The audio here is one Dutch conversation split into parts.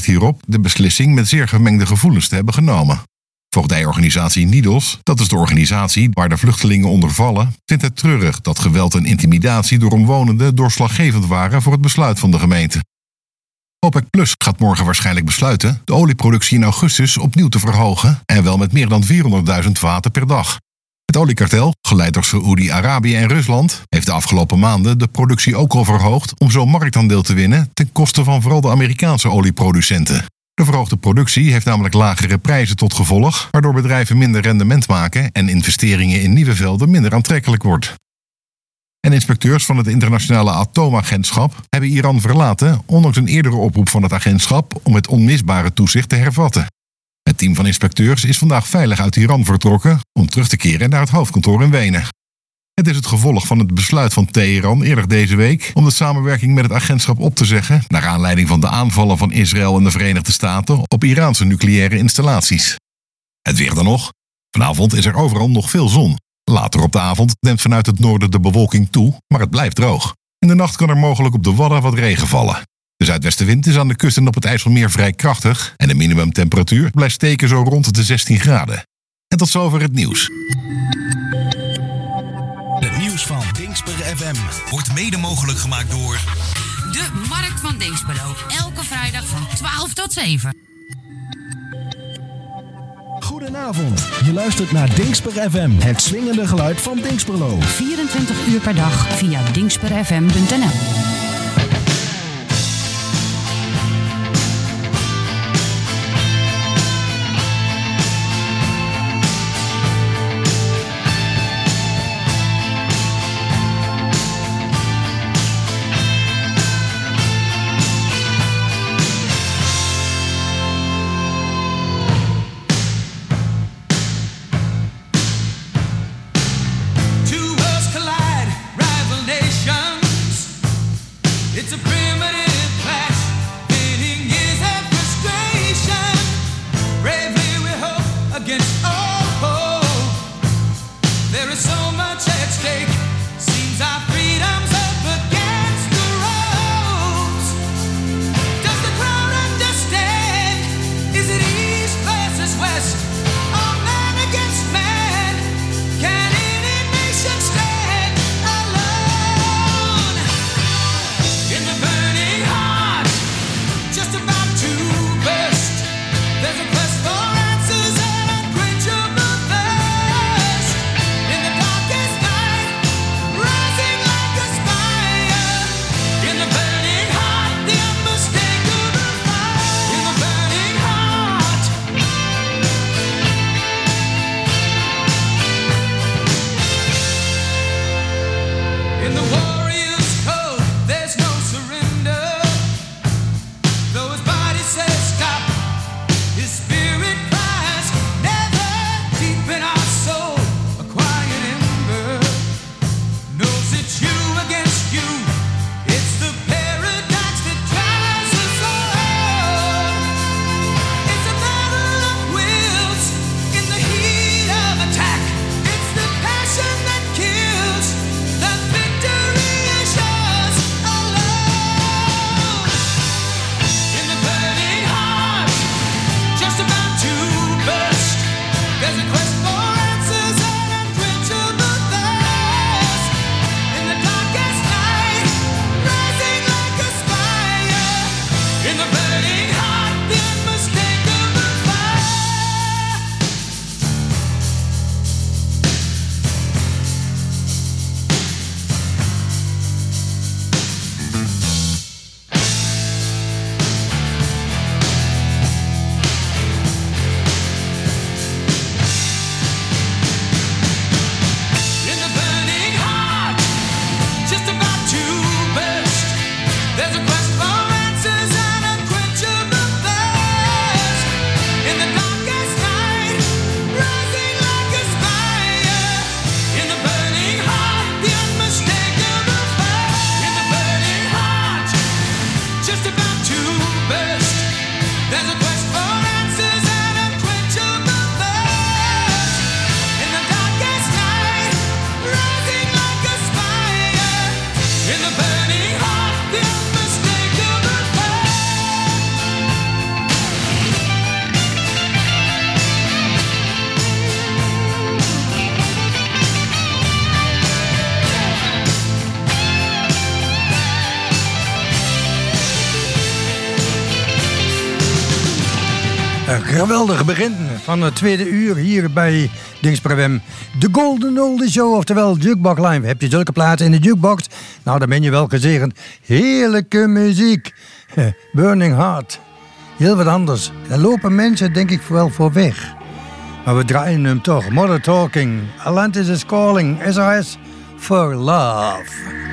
hierop de beslissing met zeer gemengde gevoelens te hebben genomen. Voogdijorganisatie NIDOS, dat is de organisatie waar de vluchtelingen onder vallen, vindt het treurig dat geweld en intimidatie door omwonenden doorslaggevend waren voor het besluit van de gemeente. OPEC Plus gaat morgen waarschijnlijk besluiten de olieproductie in augustus opnieuw te verhogen en wel met meer dan 400.000 vaten per dag. Het oliekartel, geleid door Saoedi-Arabië en Rusland, heeft de afgelopen maanden de productie ook al verhoogd om zo marktaandeel te winnen ten koste van vooral de Amerikaanse olieproducenten. De verhoogde productie heeft namelijk lagere prijzen tot gevolg, waardoor bedrijven minder rendement maken en investeringen in nieuwe velden minder aantrekkelijk wordt. En inspecteurs van het internationale atoomagentschap hebben Iran verlaten, ondanks een eerdere oproep van het agentschap om het onmisbare toezicht te hervatten. Het team van inspecteurs is vandaag veilig uit Iran vertrokken om terug te keren naar het hoofdkantoor in Wenen. Het is het gevolg van het besluit van Teheran eerder deze week om de samenwerking met het agentschap op te zeggen naar aanleiding van de aanvallen van Israël en de Verenigde Staten op Iraanse nucleaire installaties. Het weer dan nog. Vanavond is er overal nog veel zon. Later op de avond neemt vanuit het noorden de bewolking toe, maar het blijft droog. In de nacht kan er mogelijk op de Wadden wat regen vallen. De zuidwestenwind is aan de kust en op het IJsselmeer vrij krachtig en de minimumtemperatuur blijft steken zo rond de 16 graden. En tot zover het nieuws. Het nieuws van Dingsper FM wordt mede mogelijk gemaakt door de Markt van Dinxperlo. Elke vrijdag van 12 tot 7. Goedenavond, je luistert naar Dingsper FM, het swingende geluid van Dinxperlo. 24 uur per dag via dingsperfm.nl. Een geweldig begin van het tweede uur hier bij Dingsper FM. De Golden Oldie Show, oftewel Jukebox Live. Heb je zulke platen in de jukebox? Nou, dan ben je wel gezegend. Heerlijke muziek. Burning Heart. Heel wat anders. Daar lopen mensen denk ik wel voor weg. Maar we draaien hem toch. Mother Talking. Atlantis is Calling. SOS for Love.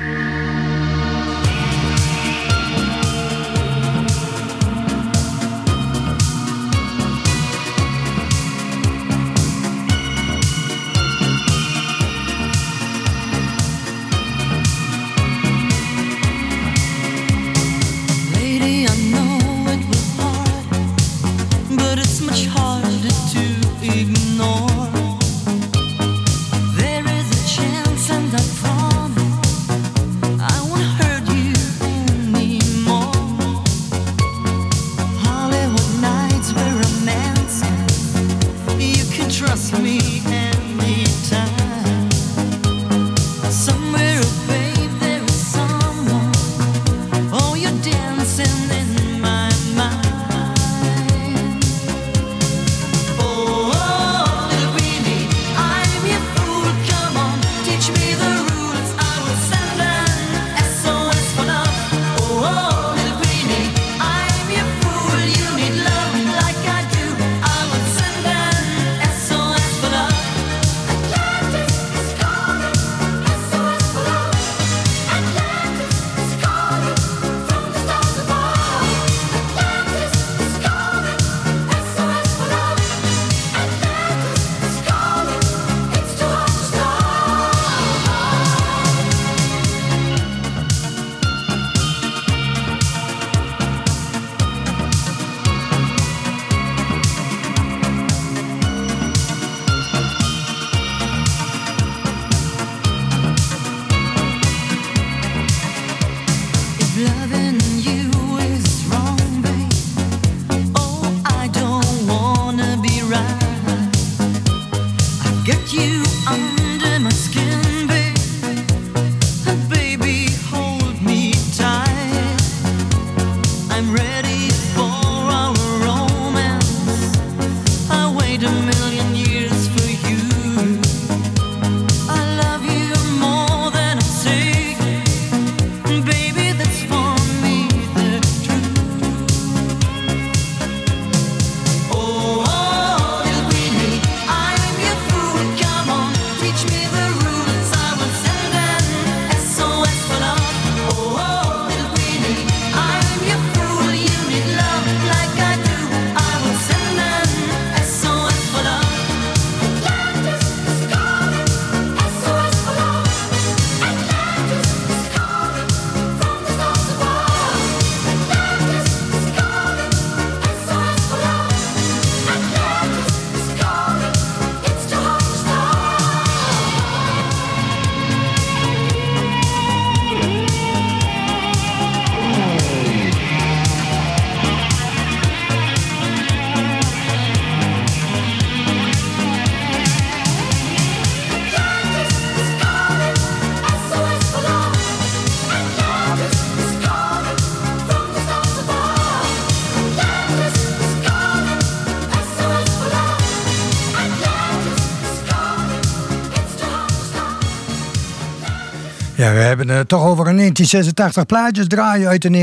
Ja, we hebben het toch over een 1986 plaatjes draaien uit de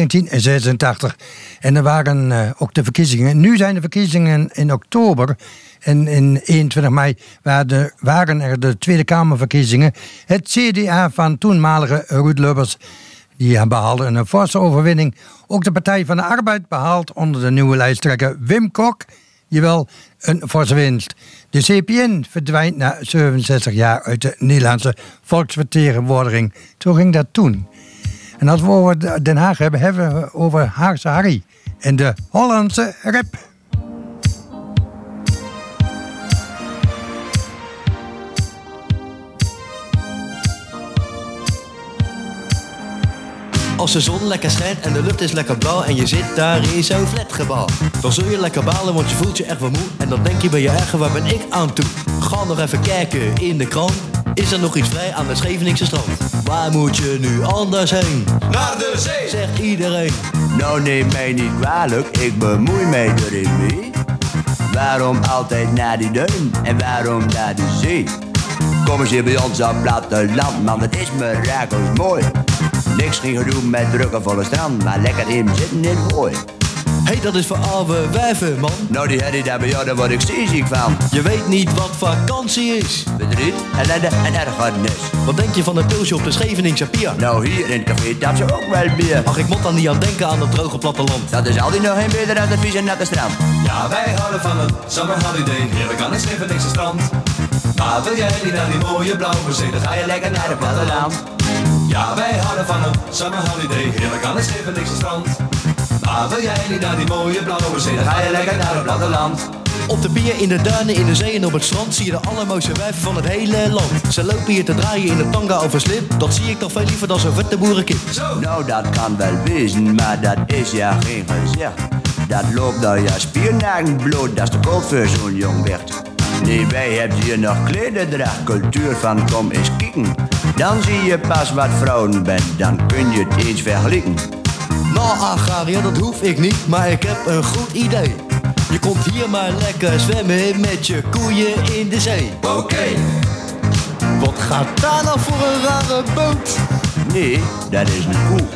1986. En er waren ook de verkiezingen. Nu zijn de verkiezingen in oktober. En in 21 mei waren er de Tweede Kamerverkiezingen. Het CDA van toenmalige Ruud Lubbers, die behaalde een forse overwinning. Ook de Partij van de Arbeid behaalt onder de nieuwe lijsttrekker Wim Kok, jawel, een forse winst. De CPN verdwijnt na 67 jaar uit de Nederlandse volksvertegenwoordiging. Zo ging dat toen. En als we over Den Haag hebben we over Haagse Harry en de Hollandse rap. Als de zon lekker schijnt en de lucht is lekker blauw en je zit daar in zo'n flatgebouw, dan zul je lekker balen, want je voelt je echt wel moe. En dan denk je bij je eigen, waar ben ik aan toe? Ga nog even kijken in de krant. Is er nog iets vrij aan het Scheveningse strand? Waar moet je nu anders heen? Naar de zee, zegt iedereen. Nou neem mij niet kwalijk, ik bemoei mij erin mee. Waarom altijd naar die duin en waarom naar de zee? Kom eens hier bij ons op platteland, man, dat is mirakels mooi. Niks geen gedoe met drukke volle strand, maar lekker in zitten in hooi. Hey, dat is voor oude wijven, man. Nou, die herrie daar bij jou, daar word ik zeeziek van. Je weet niet wat vakantie is. Verdriet, ellende en ergernis. Wat denk je van een pilsje op de Scheveningse pier? Nou, hier in het café dat ze ook wel bier. Ach, ik moet dan niet aan denken aan dat droge platteland. Dat is altijd nog geen beter dan het vieze natte strand. Ja, wij houden van een summer holiday, heerlijk aan het Scheveningse strand. Maar wil jij niet naar die mooie blauwe zee, dan ga je lekker naar het platteland. Ja, wij houden van een summer holiday, heerlijk aan het Scheveningse strand. Maar wil jij niet naar die mooie blauwe zee, dan ga je lekker naar het platteland. Op de pier, in de duinen, in de zee en op het strand zie je de allermooiste wijven van het hele land. Ze lopen hier te draaien in de tanga of een slip, dat zie ik toch veel liever dan zo'n vette boerenkip. Nou, dat kan wel wezen, maar dat is ja geen gezicht. Dat loopt door je spiernagen bloot, dat is te koud voor zo'n jong wicht. Nee, wij hebben hier nog klederdracht, cultuur van kom eens kieken. Dan zie je pas wat vrouwen bent, dan kun je het eens vergelijken. Nou, Agaria, dat hoef ik niet, maar ik heb een goed idee. Je komt hier maar lekker zwemmen met je koeien in de zee. Oké. Wat gaat daar nou voor een rare boot? Nee, dat is een koe.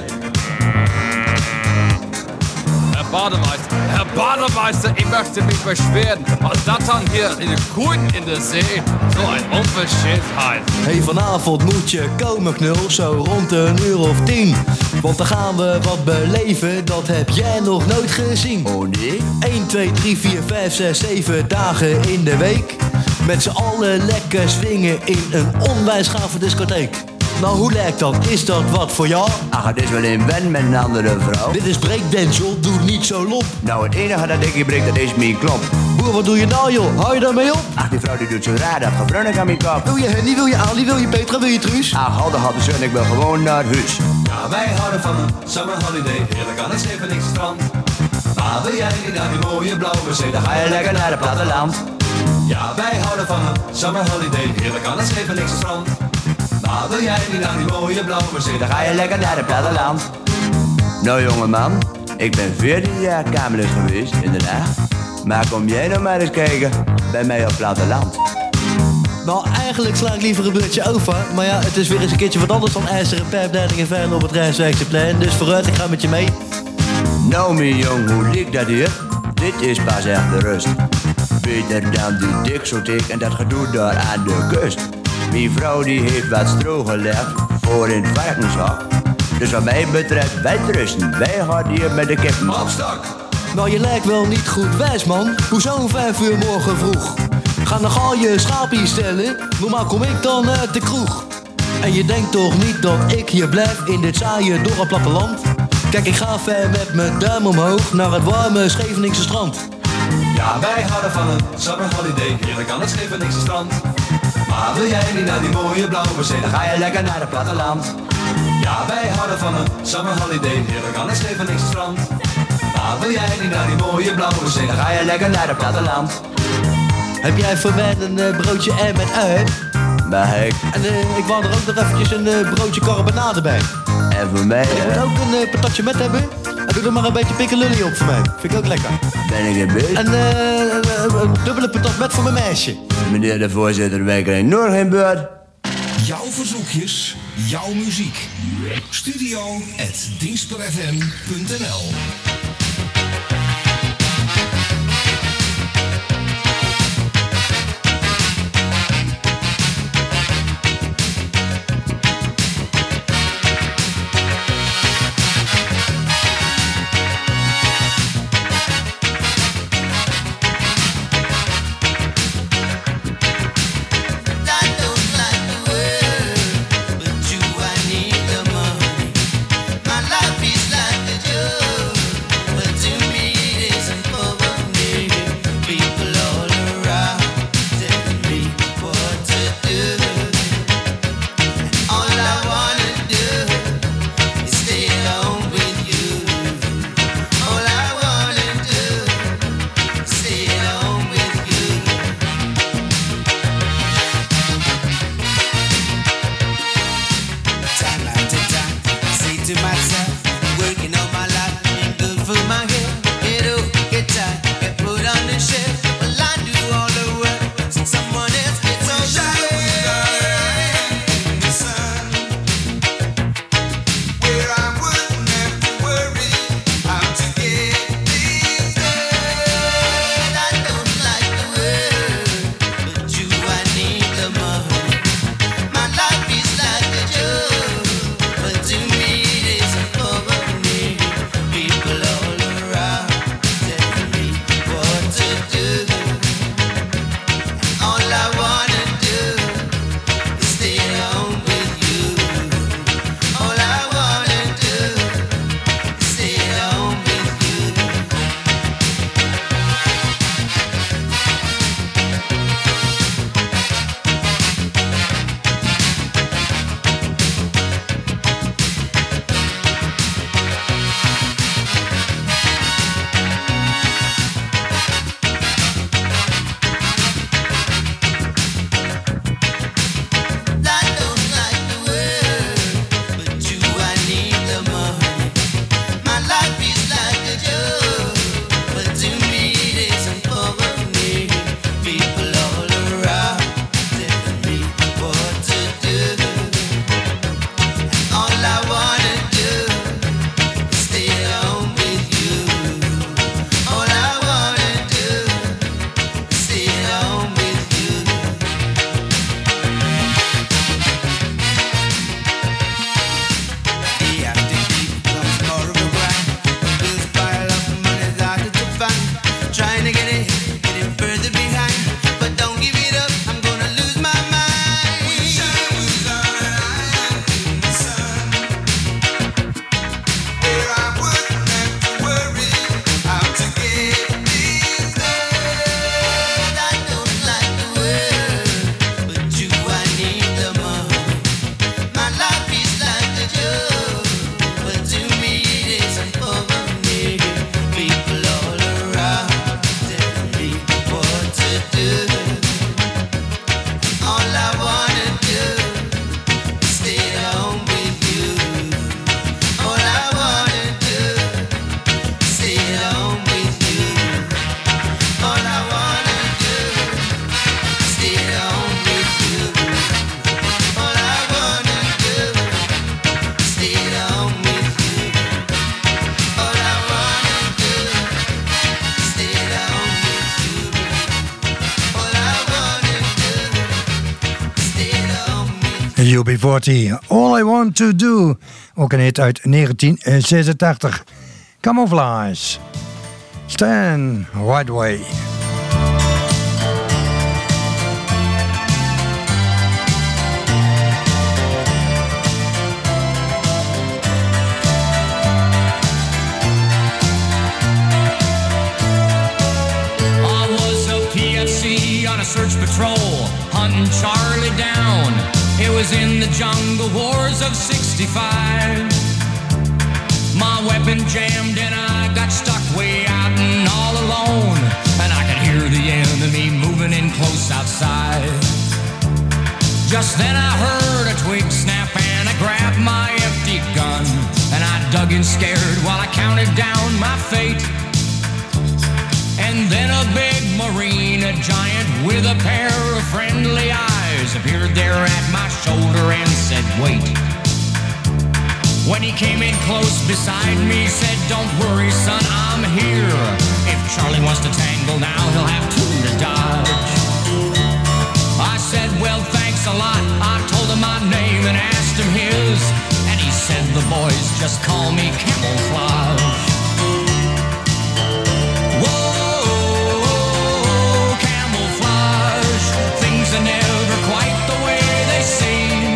Herr Bademeister, ich möchte mich beschweren. Was dat dan hier in de koeien in de zee? So een Unverschämtheit. Hey, vanavond moet je komen, knul, zo rond 10:00. Want dan gaan we wat beleven, dat heb jij nog nooit gezien. Oh nee? 1, 2, 3, 4, 5, 6, 7 dagen in de week. Met z'n allen lekker swingen in een onwijs gave discotheek. Nou, hoe lijkt dat? Is dat wat voor jou? Ach, het is wel een wen met een andere vrouw. Dit is breakdance, joh. Doe niet zo lomp. Nou, het enige dat ik hier breek, dat is mijn klomp. Boer, wat doe je nou, joh? Hou je daarmee op? Ach, die vrouw die doet zo raar, dat gebrunnik aan mijn kop. Wil je Henny, wil je Ali, wil je Petra, wil je Truus? Ach, hou de zon, ik wil gewoon naar huis. Ja, wij houden van een summer holiday, heerlijk aan het Scheveningse strand. Maar wil jij niet naar die mooie blauwe zee, dan Ga je lekker naar het platteland. Ja, wij houden van een summer holiday, heerlijk aan het Scheveningse strand. Maar wil jij niet naar die mooie blauwe zee, Dan ga je lekker naar het platteland. Nou, jongeman, ik ben 14 jaar kamerlid geweest in Den Haag. Maar kom jij nou maar eens kijken bij mij op het platteland. Nou, eigenlijk sla ik liever een beurtje over. Maar ja, het is weer eens een keertje wat anders dan ijzeren pijpleiding en veilen op het Rijkswijkse Dus vooruit, ik ga met je mee. Nou, mijn jong, hoe liep dat hier? Dit is pas echt de rust. Beter dan die dikzotheek en dat gedoe daar aan de kust. Mijn vrouw die heeft wat stro gelegd voor in het varkenshok. Dus wat mij betreft, wij rusten. Wij gaan hier met de kippen op stak. Nou, je lijkt wel niet goed wijs, man. Hoezo om 5 uur morgen vroeg? Ga nog al je schaapjes stellen. Normaal kom ik dan uit de kroeg. En je denkt toch niet dat ik hier blijf in dit saaie dorre platteland? Kijk, ik ga ver met mijn duim omhoog naar het warme Scheveningse strand. Ja, wij houden van een summer holiday, heerlijk aan het Scheveningse strand. Maar wil jij niet naar die mooie blauwe zee, dan ga je lekker naar het platteland. Ja, wij houden van een summer holiday, heerlijk aan het Scheveningse strand. Maar wil jij niet naar die mooie blauwe zee, dan ga je lekker naar het platteland. Heb jij voor mij een broodje ei met ui? Maar En ik wou er ook nog eventjes een broodje carbonade bij. en voor mij Je moet ook een patatje met hebben. En doe er maar een beetje pikkelully op voor mij. Vind ik ook lekker. ben ik een beetje. En een dubbele patat met voor mijn meisje. Meneer de voorzitter, wij krijgen nog geen beurt. Jouw verzoekjes, jouw muziek. Studio@dienstperfm.nl. My life is like a joke. trying to get it further behind. But don't give it up, I'm gonna lose my mind. We shine with our eye in the sun, where I wouldn't have to worry how to get this done. I don't like the world, but you, I need the money. My life is like a joke, but to me it isn't for me. People all around telling me what to do. All I wanna do is stay home with you. All I wanna do is stay home with you. All I wanna do is stay home with you. All I wanna do is stay home with you. All I wanna do is stay home with you. All I wanna do is stay home with you. UB40, All I Want To Do. Ook een hit uit 1986. Camouflage. Stan Ridgway. I was a PFC on a search patrol, hunting Charlie down. It was in the jungle wars of '65. My weapon jammed and I got stuck way out and all alone. And I could hear the enemy moving in close outside. Just then I heard a twig snap and I grabbed my empty gun. And I dug in scared while I counted down my fate. And then a big marine, a giant with a pair of friendly eyes, appeared there at my shoulder and said, wait. When he came in close beside me, said, don't worry son, I'm here. If Charlie wants to tangle now, he'll have two to dodge. I said, well thanks a lot. I told him my name and asked him his. And he said, the boys just call me Camouflage. Are never quite the way they seem.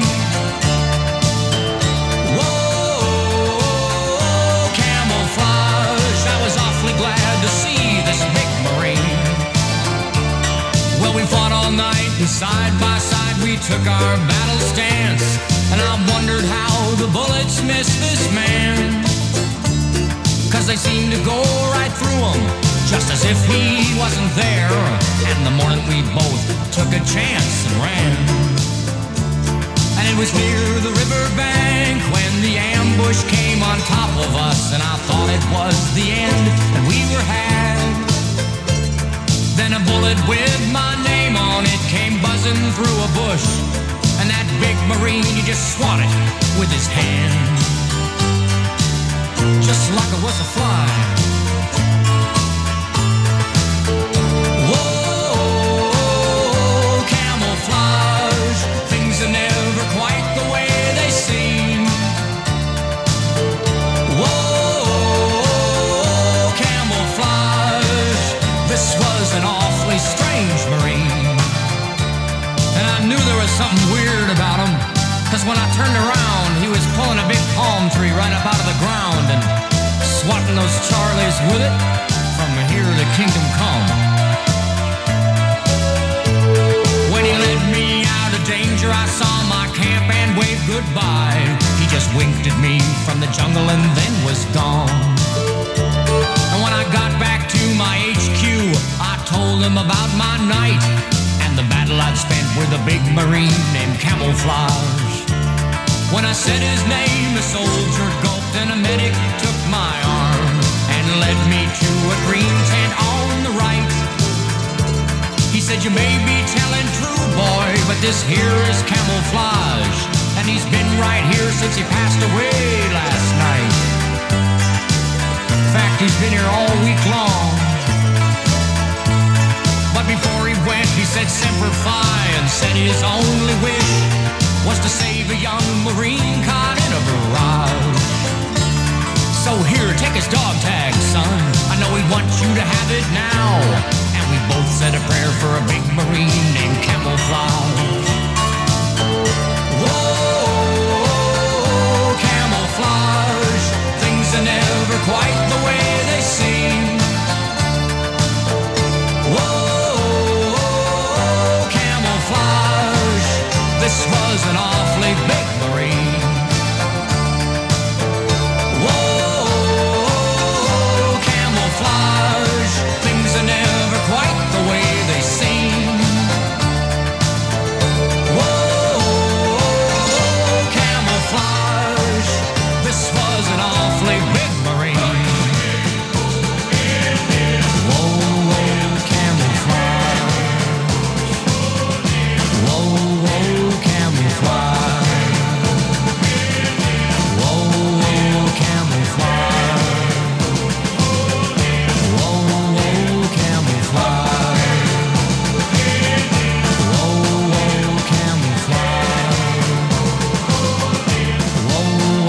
Whoa, Camouflage, I was awfully glad to see this big Marine. Well, we fought all night and side by side we took our battle stance. And I wondered how the bullets missed this man. 'Cause they seemed to go right through him, just as if he wasn't there. And the morning we both took a chance and ran. And it was near the riverbank when the ambush came on top of us. And I thought it was the end and we were had. Then a bullet with my name on it came buzzing through a bush. And that big Marine, he just swatted with his hand, just like it was a fly. Things are never quite the way they seem. Whoa, Camouflage, this was an awfully strange Marine. And I knew there was something weird about him, 'cause when I turned around, he was pulling a big palm tree right up out of the ground and swatting those Charlies with it from here to Kingdom Come. When he led me out of danger, I saw my camp and waved goodbye. He just winked at me from the jungle and then was gone. And when I got back to my HQ, I told him about my night and the battle I'd spent with a big Marine named Camouflage. When I said his name, a soldier gulped and a medic took my arm and led me to a green tent on the right. He said, you may be telling true, boy, but this here is Camouflage. And he's been right here since he passed away last night. In fact, he's been here all week long. But before he went, he said Semper Fi and said his only wish was to save a young Marine caught in a barrage. So here, take his dog tag, son. I I know he wants you to have it now. And we both said a prayer for a big marine named Camouflage. Whoa, camouflage. Things are never quite the way they seem. Whoa, camouflage. This was an awfully big marine. Whoa, camouflage. Things are never quite the way they seem. Whoa, camouflage. This was an awfully big marine. Whoa, camouflage. Whoa, camouflage. Whoa, camouflage. Whoa, camouflage. Whoa, camouflage. Whoa,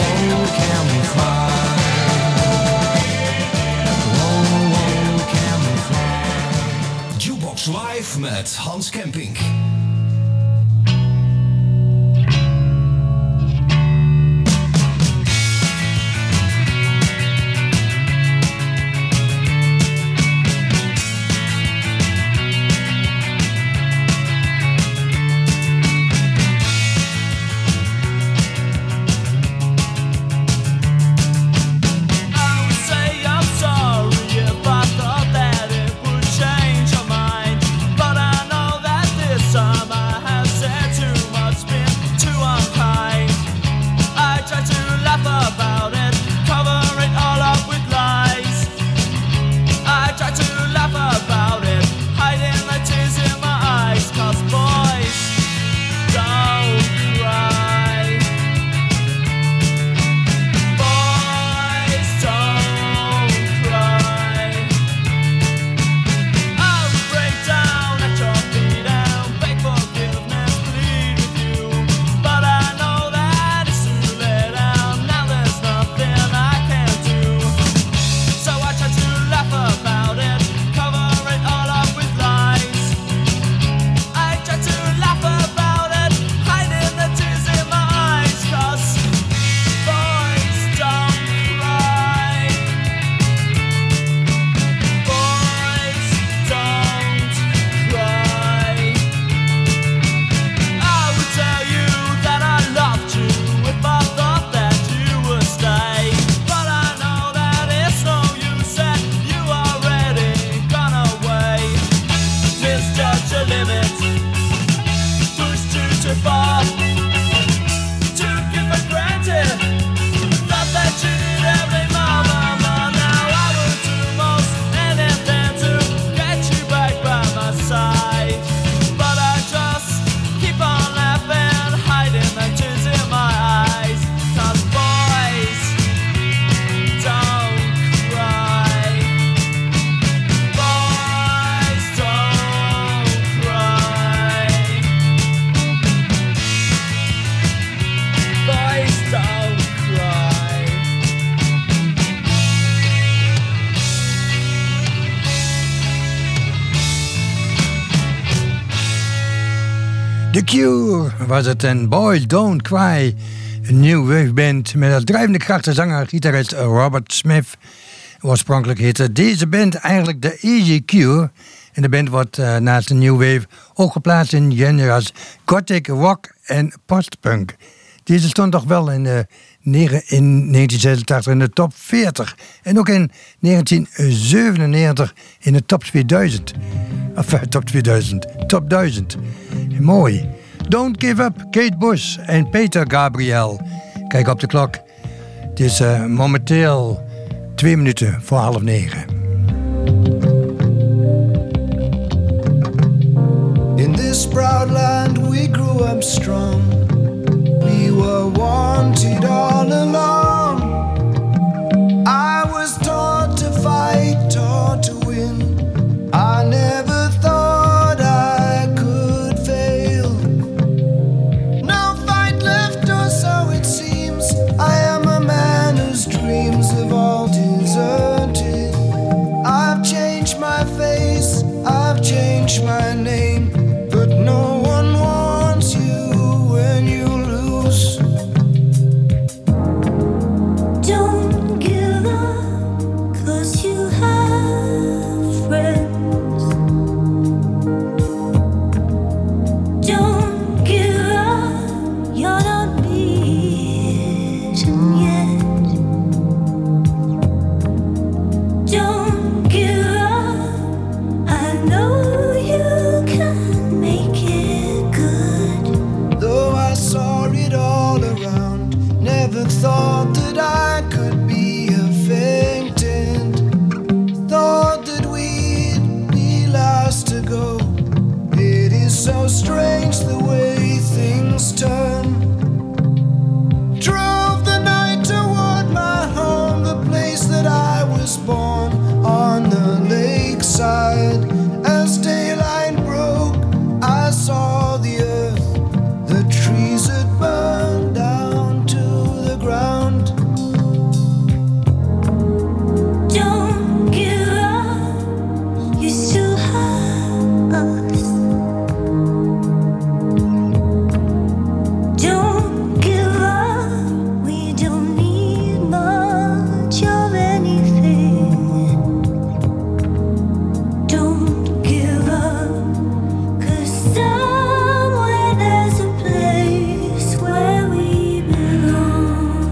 camouflage. Jukebox Live met Hans Kempink. The Cure was het en Boys Don't Cry. Een new wave band met als drijvende kracht de zanger gitarist Robert Smith. Oorspronkelijk heette deze band eigenlijk de Easy Cure. En de band wordt naast de new wave ook geplaatst in genres gothic, rock en postpunk. Deze stond toch wel in 1986 in de top 40. En ook in 1997 in de top 2000. Of top 2000, top 1000. Mooi. Don't Give Up, Kate Bush en Peter Gabriel. Kijk op de klok. Het is momenteel 2 minuten voor 8:30. In this proud land we grew up strong. We were wanted all along. I was taught to fight, taught to win. I never thought I could fail. No fight left, or so it seems. I am a man whose dreams have all deserted. you still have us. Don't give up, we don't need much of anything. Don't give up, 'cause somewhere there's a place where we belong.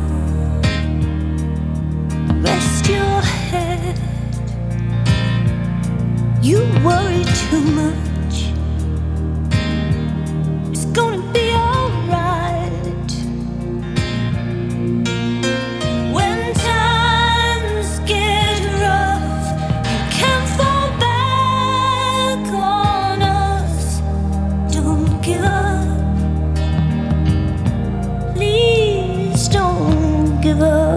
Rest your head, you worry too much. It's gonna be alright. When times get rough, you can fall back on us. Don't give up, please don't give up.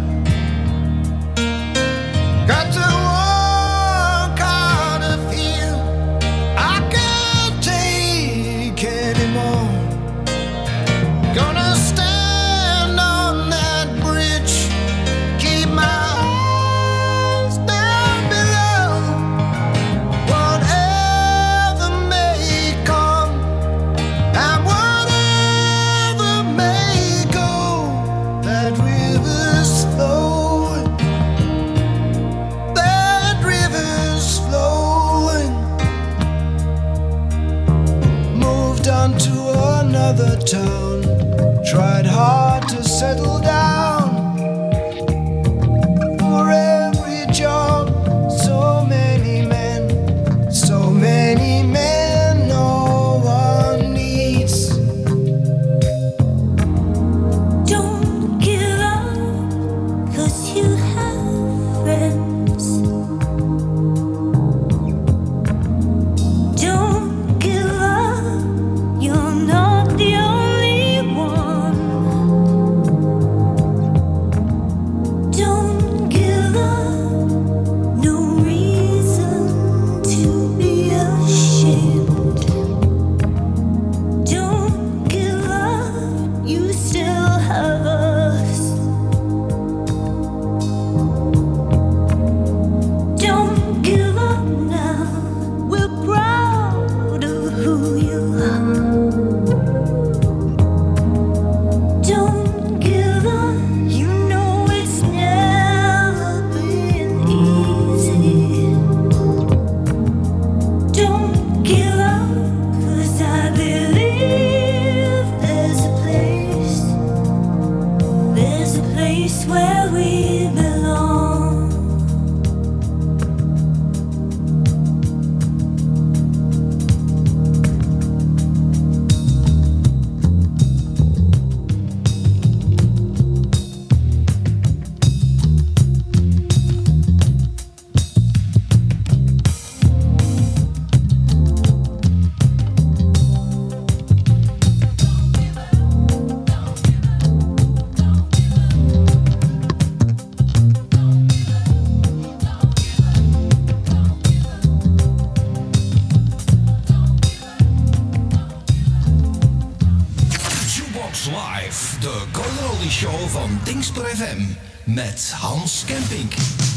Got to walk out of here. I can't take anymore. Gonna stand on that bridge, keep my eyes down below. Whatever may come and whatever may go, that river's flowing. That river's flowing. Moved on to another town. Tried hard to settle down. For every job, so many men. So many men no one needs. Don't give up, 'cause you have friends. Don't give up, you're not the only one. Don't give up, no reason to be ashamed. Don't give up, you still have us. Don't give up now, we're proud of who you are. Don't give up, you know it's never been easy. Don't give up, 'cause I believe there's a place where we belong. Jukebox Live, de Golden Oldies Show van Dingspel FM met Hans Kempink.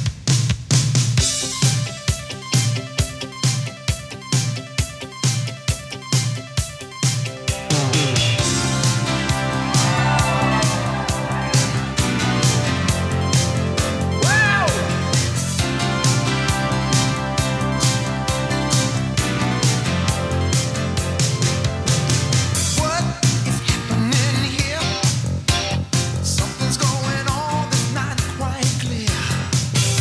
What is happening here? Something's going on that's not quite clear.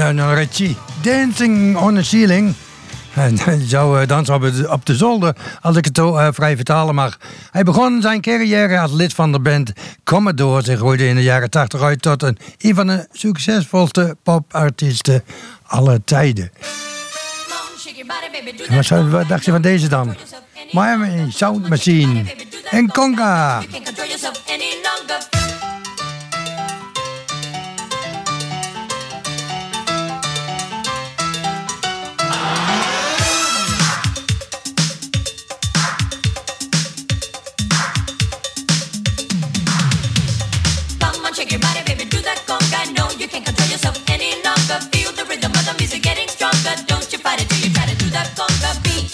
Lionel Richie. Dancing on the Ceiling. En zo dansen op de zolder, als ik het zo vrij vertalen mag. Hij begon zijn carrière als lid van de band Commodores en groeide in de jaren 80 uit tot een van de succesvolste popartiesten aller tijden. En wat dacht je van deze dan? Miami Sound Machine en Conga. Shake your body, baby, do that conga. No, you can't control yourself any longer. Feel the rhythm of the music getting stronger. Don't you fight it till you try to do that conga beat.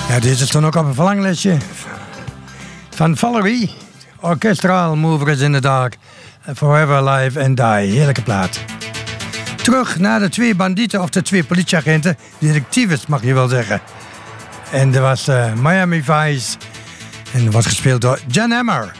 Ja, dit is dan ook op een verlanglistje van Valerie. Orchestraal Movers in the Dark. Forever Alive and Die. Heerlijke plaat. Terug naar de twee bandieten of de twee politieagenten. Detectives mag je wel zeggen. En er was Miami Vice. En dat was gespeeld door Jan Hammer.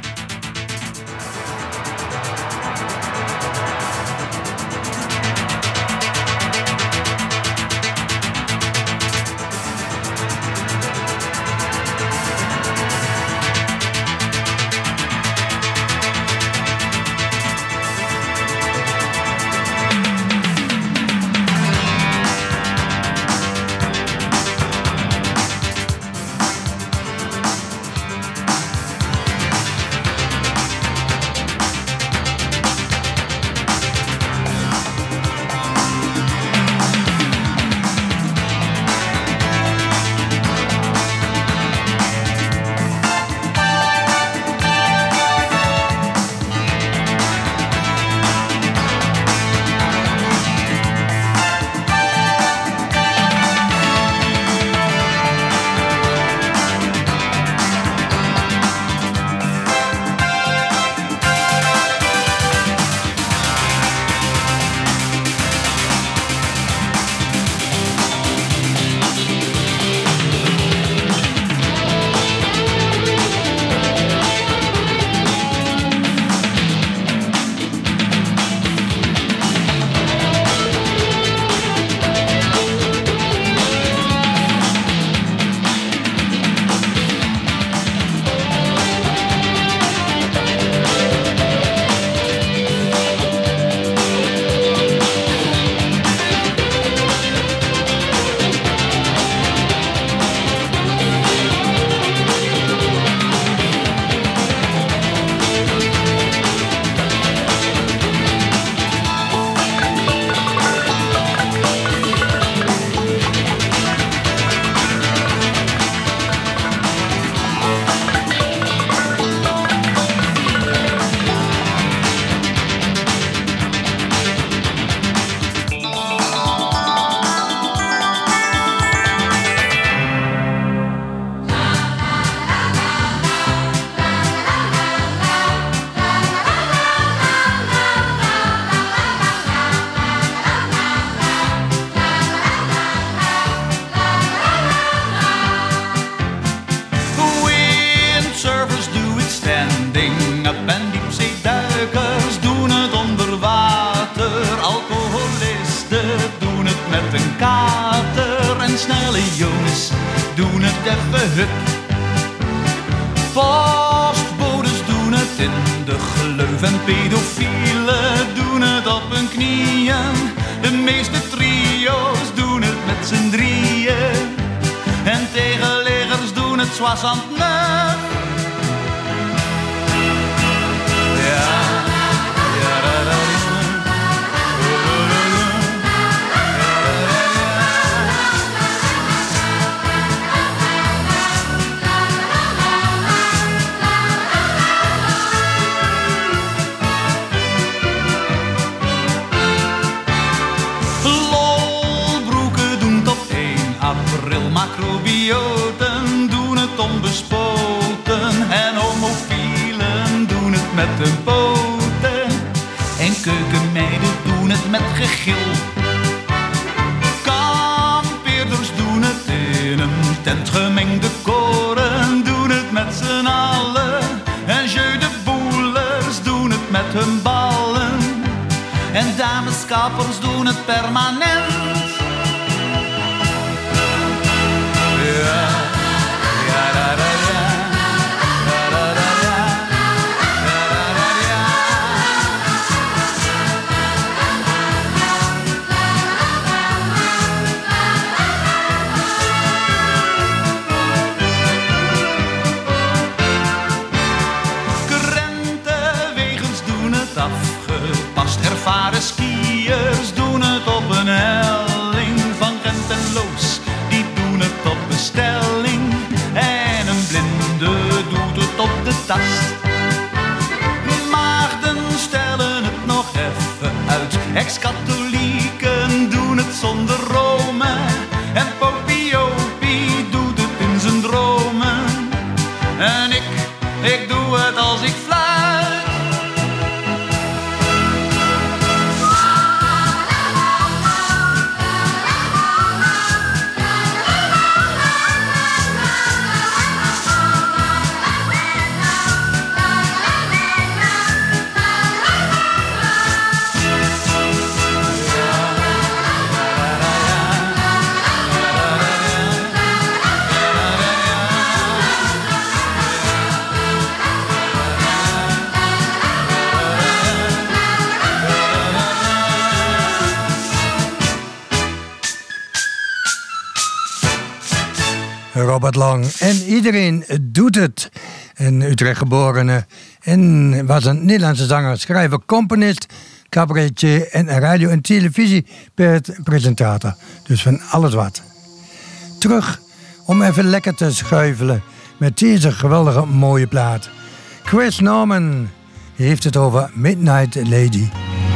Postbodes doen het in de gleuf en pedofielen doen het op hun knieën. De meeste trio's doen het met z'n drieën en tegenleggers doen het zwassend net. Macrobioten doen het onbespoten en homofielen doen het met hun poten en keukenmeiden doen het met gegil. Kampeerders doen het in een tent, gemengde koren doen het met z'n allen en jeu de boelers doen het met hun ballen en dameskappers doen het permanent. Krentenwegens doen het afgepast, ervaren skiers doen het op een helling van Gent en Loos. Die doen het op bestelling en een blinde doet het op de tast. Maagden stellen het nog even uit, ex-katholieken doen het zonder Rome en Popiopie doet het Robert Long. En iedereen doet het. Een Utrecht geborene. En was een Nederlandse zanger, schrijver, componist, cabaretier en radio- en televisiepresentator. Dus van alles wat. Terug om even lekker te schuifelen met deze geweldige mooie plaat. Chris Norman heeft het over Midnight Lady.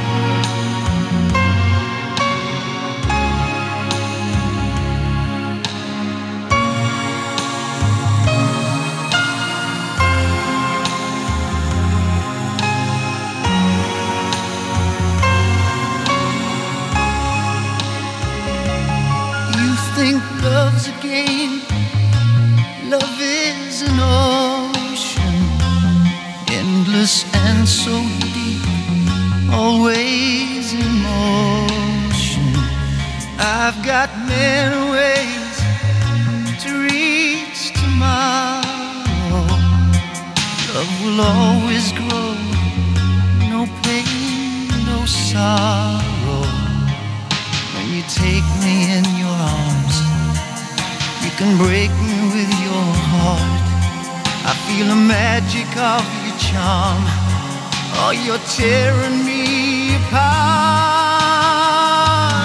Think love's a game. Love is an ocean, endless and so deep, always in motion. I've got many ways to reach tomorrow. Love will always grow, no pain, no sorrow. When you take me in your arms, you can break me with your heart. I feel the magic of your charm. Oh, you're tearing me apart.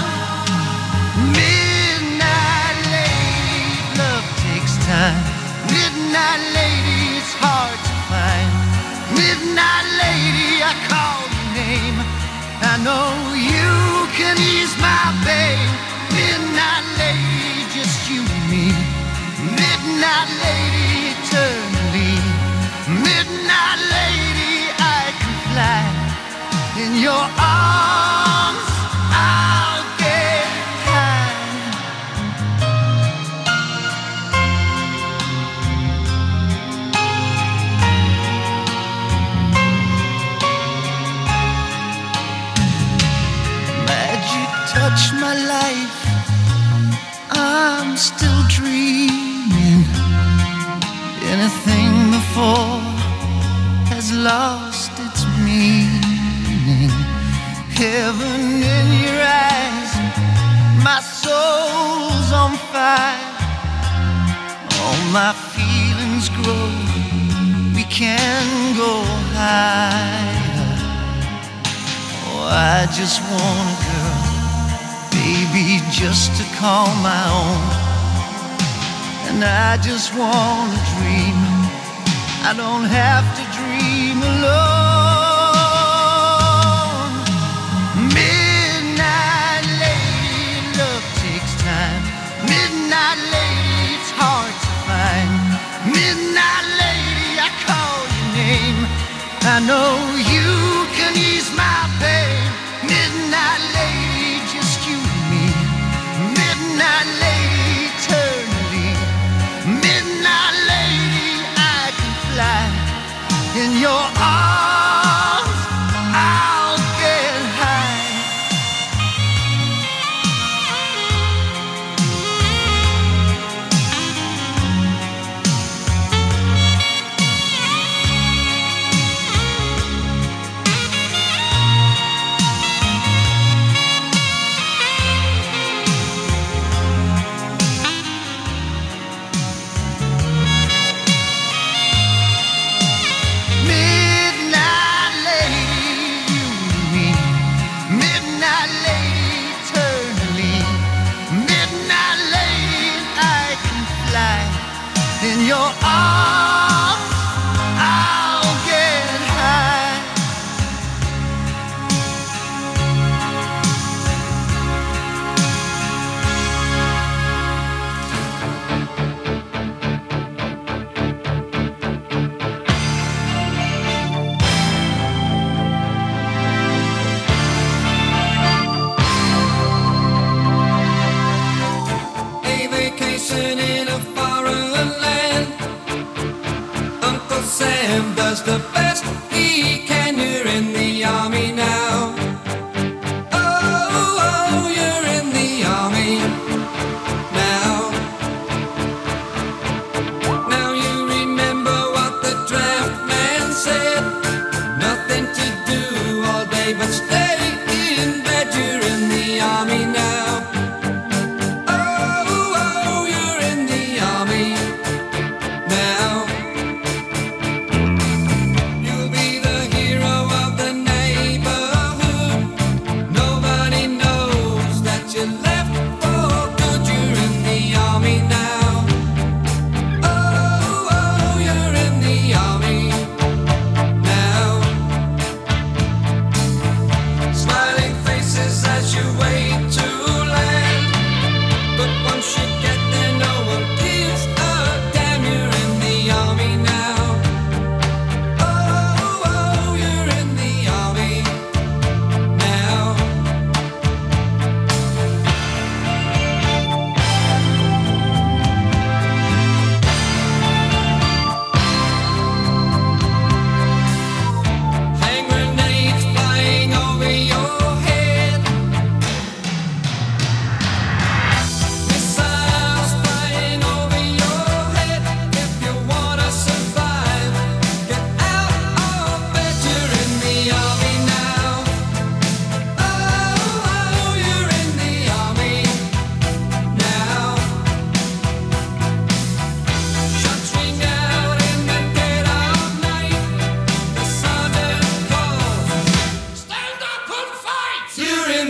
Midnight lady, love takes time. Midnight lady, it's hard to find. Midnight lady, I call your name. I know you can ease my pain. Midnight lady, just you and me. Midnight lady, eternally. Midnight lady, I can fly. In your arms, I'll get high. Magic touched my life. I'm still dreaming. Anything before has lost its meaning. Heaven in your eyes, my soul's on fire. All my feelings grow, we can go higher. Oh, I just want a girl, baby, just to call my own. And I just want to dream. I don't have to dream alone. Midnight lady, love takes time. Midnight lady, it's hard to find. Midnight lady, I call your name. I know you can ease my pain. Midnight lady, just you and me. Midnight lady, eternally. Midnight lady, I can fly. In your arms, I'll get high. In your arms, I'll get high. A vacation in a foreign land. Uncle Sam does the best he can. You're in the army now. Oh, oh, you're in the army now. Now you remember what the draft man said. Nothing to do all day but stay in bed. You're in the army now. Oh, oh, you're in the army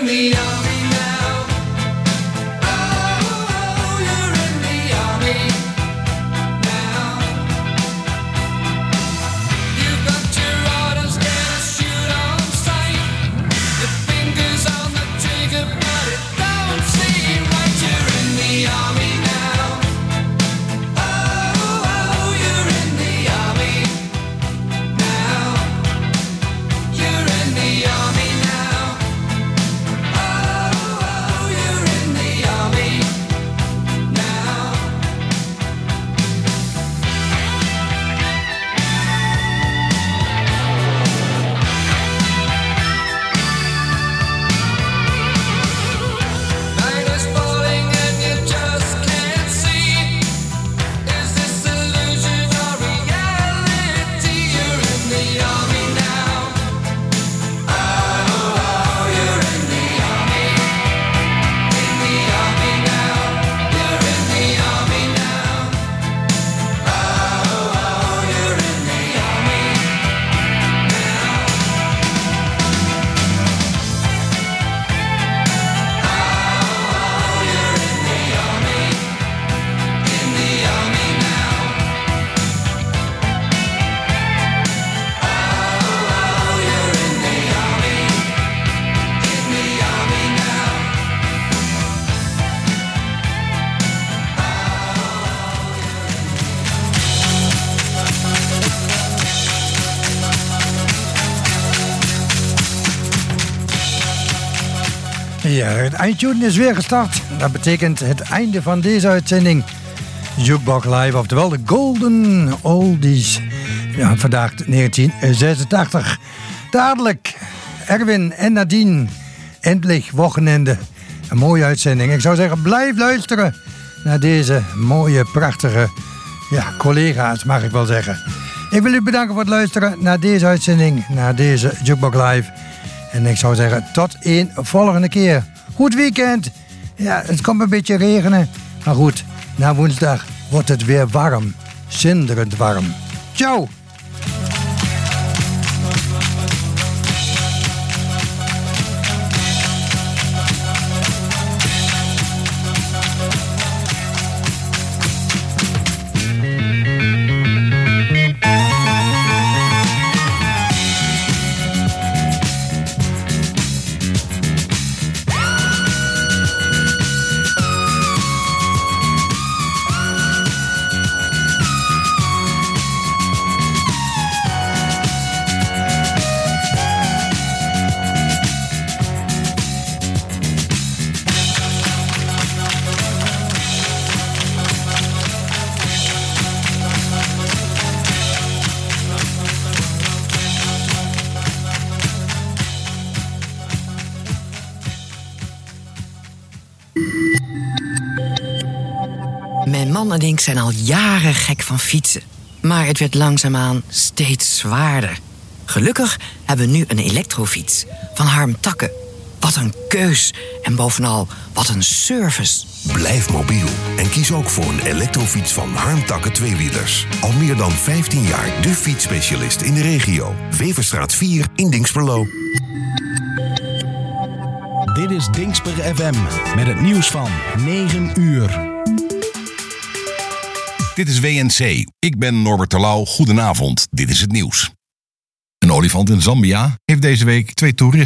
Ja, het eindtune is weer gestart. Dat betekent het einde van deze uitzending. Jukebox Live, oftewel de Golden Oldies. Ja, vandaag 1986. Dadelijk Erwin en Nadine. Endlich Wochenende. Een mooie uitzending. Ik zou zeggen, blijf luisteren naar deze mooie, prachtige collega's, mag ik wel zeggen. Ik wil u bedanken voor het luisteren naar deze uitzending, naar deze Jukebox Live. En ik zou zeggen, tot een volgende keer. Goed weekend. Ja, het komt een beetje regenen. Maar goed, na woensdag wordt het weer warm. Zinderend warm. Ciao. Mijn man en ik zijn al jaren gek van fietsen. Maar het werd langzaamaan steeds zwaarder. Gelukkig hebben we nu een elektrofiets van Harm Takke. Wat een keus en bovenal wat een service. Blijf mobiel en kies ook voor een elektrofiets van Harm Takke tweewielers. Al meer dan 15 jaar de fietsspecialist in de regio. Weverstraat 4 in Dinxperlo. Dit is Dinxper FM met het nieuws van 9 uur. Dit is WNC. Ik ben Norbert Terlouw. Goedenavond. Dit is het nieuws. Een olifant in Zambia heeft deze week 2 toeristen